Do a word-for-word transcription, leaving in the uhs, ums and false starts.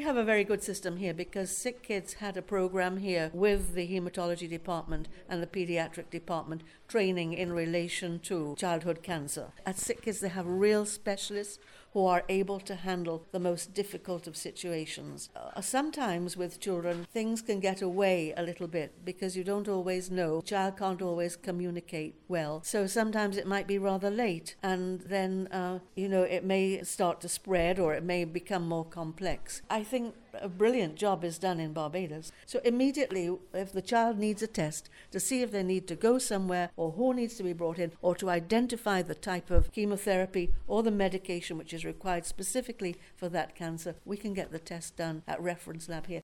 have a very good system here because Sick Kids had a program here with the hematology department and the pediatric department training in relation to childhood cancer. At Sick Kids they have real specialists who are able to handle the most difficult of situations. Uh, sometimes with children, things can get away a little bit because you don't always know. The child can't always communicate well. So sometimes it might be rather late and then, uh, you know, it may start to spread or it may become more complex. I think a brilliant job is done in Barbados. So immediately, if the child needs a test to see if they need to go somewhere or who needs to be brought in or to identify the type of chemotherapy or the medication which is required specifically for that cancer, we can get the test done at reference lab here.